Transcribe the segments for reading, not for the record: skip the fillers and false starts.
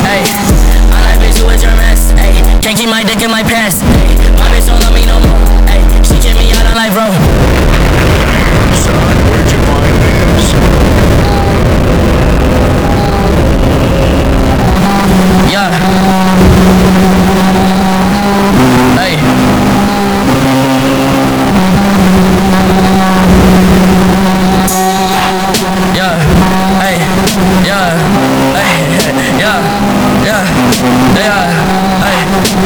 Hey, I like bitch who is your mess. Hey, can't keep my dick in my pants. Hey, my bitch don't love me no more. Hey, she kicked me out on life, bro. Son, where'd you find this? Yeah. Hey. Yeah. Hey. Yeah. Hey. Yeah. Yeah. Yeah. Hey.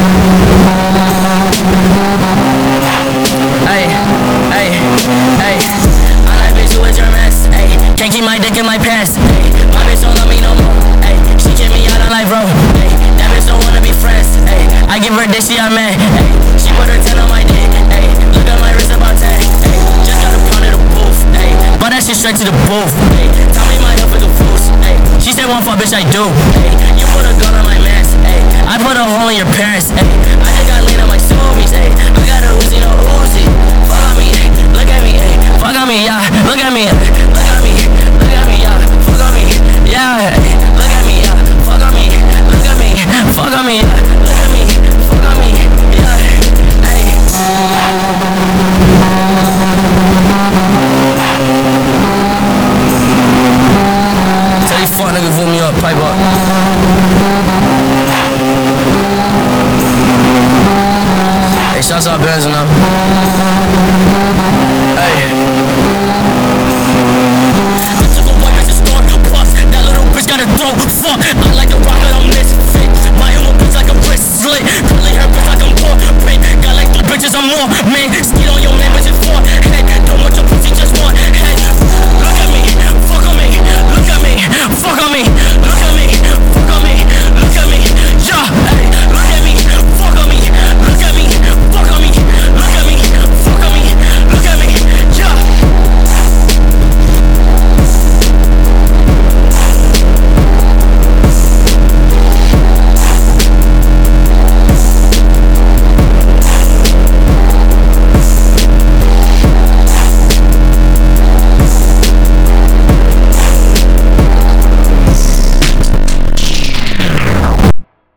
Hey. Hey. Hey. I like bitch who is your mess. Hey, can't keep my dick in my pants. Hey, my bitch don't love me no more. Hey, she kicked me out on life, bro. Hey, that bitch don't wanna be friends. Hey, I give her dick, she on man. Hey, she put her 10 on my dick. Hey, look at my wrist about 10. Hey, just got a pound of the booth. Hey, but that shit straight to the booth. Hey, tell me my health is a fool's. Hey, she said one fuck, bitch, I do. Hey, you put a gun on my mans. Hey, I put a hole in your parents. Hey, I just got lean on my zoomies. Hey, I got a Uzi, no Uzi. Fuck on me, hey, look at me, hey, fuck on me, yeah, look at me, look at me, look at me, yeah, fuck on me, yeah, hey, look at me, yeah, fuck on me, look at me, fuck on me, yeah, look at me, fuck on me, yeah, hey. Tell these fuck niggas vote me up, pipe up. Hey, shouts out Benz.